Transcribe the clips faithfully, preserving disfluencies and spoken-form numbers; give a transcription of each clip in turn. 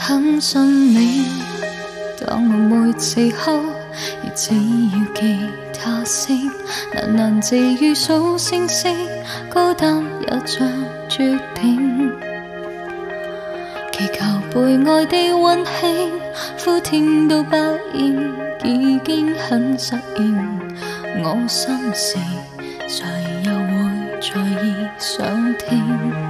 很信你，當我每次哭，亦只要記他聲，喃喃自語數星星，孤單也像注定。祈求被愛的溫馨，呼天都不應，已經很實現。我心事，誰又會在意想聽？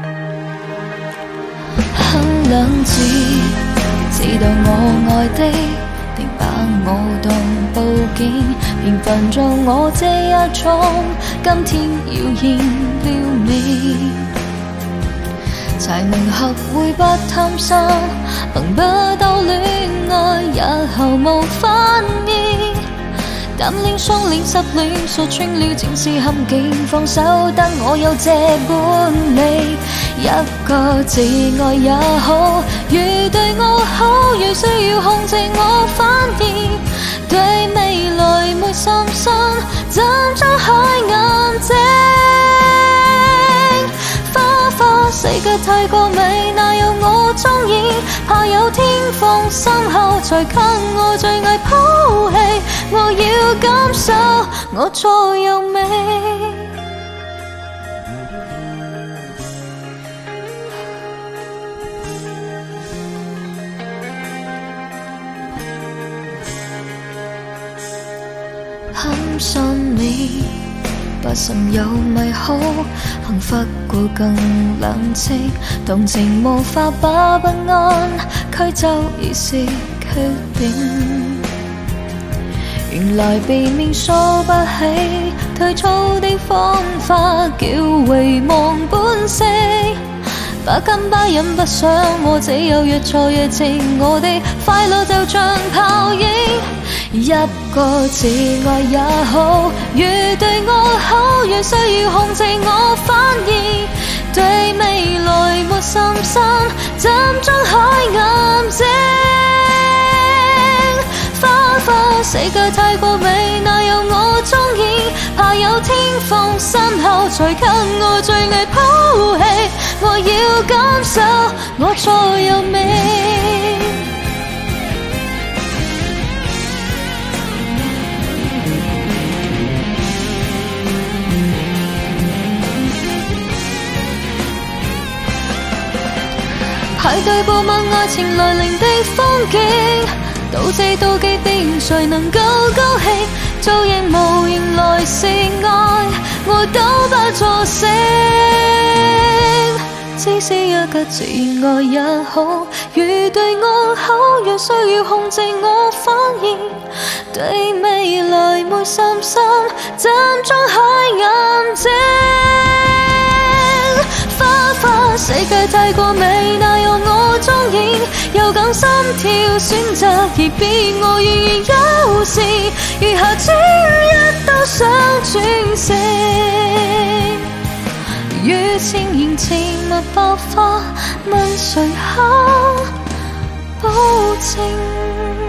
很兩字，知道我愛的，定把我當報警，平凡像我這一種，今天要獻了你，才能學會不貪心，憑不到戀愛日後無反應。淡戀、雙戀、失戀，說穿了正是陷阱，放手得我有這本領。一個字愛也好，越對我好，越需要控制我反應。對未來沒信心，怎張開眼睛？花花世界太過美，哪有我蹤影？怕有天放心後，才給我最藝拋棄。我要感受我錯又美，很信你，不信有咪好，幸福過更冷清，同情無法把不安驅走，已是決定。原來避免掃不起，退操的方法叫遺忘本色。把金巴忍不上，我只有越錯越正，我的快樂就像泡影。一個字愛也好，越對我好，越需要控制我反應。對未來沒信心，怎張開眼睛？花花世界太過美，哪有我蹤影？怕有天放心後，才給我最藝拋棄。我要感受我錯又美，排隊步問愛情來臨的風景，到這妒忌邊誰能夠高興？做形無形來是愛，我都不作聲。只是一個字愛也好，越對我好，越需要控制我反應。對未來沒信心，怎張開眼睛？花花世界太過美，哪有我蹤影？有感心跳選擇而變，我願意優先。餘下專一都想轉性，與千言情物爆發，問誰肯保證？